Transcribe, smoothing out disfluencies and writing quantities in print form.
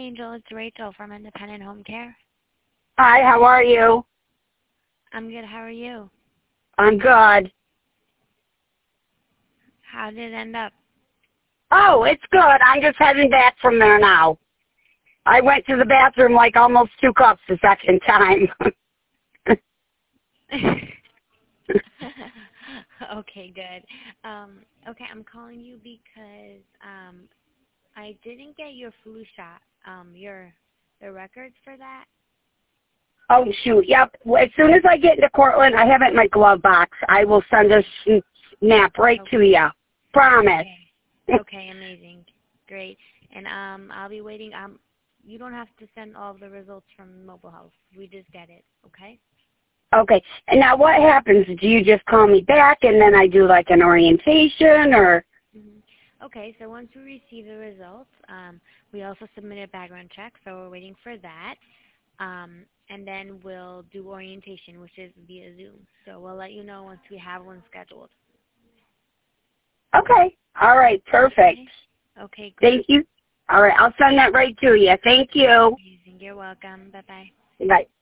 Angel. It's Rachel from Independent Home Care. Hi, how are you? I'm good. How are you? I'm good. How did it end up? Oh, it's good. I'm just heading back from there now. I went to the bathroom like almost 2 cups the second time. Okay, good. Okay, I'm calling you because I didn't get your flu shot. The records for that. Oh, shoot. Yep. Well, as soon as I get into Cortland, I have it in my glove box. I will send a snap right to you. Promise. Okay, amazing. Great. And I'll be waiting. You don't have to send all of the results from Mobile Health. We just get it, okay? Okay. And now what happens? Do you just call me back and then I do like an orientation or? Okay, so once we receive the results, we also submit a background check, so we're waiting for that. And then we'll do orientation, which is via Zoom. So we'll let you know once we have one scheduled. Okay. All right. Perfect. Okay, great. Thank you. All right. I'll send that right to you. Thank you. Amazing. You're welcome. Bye-bye. Bye.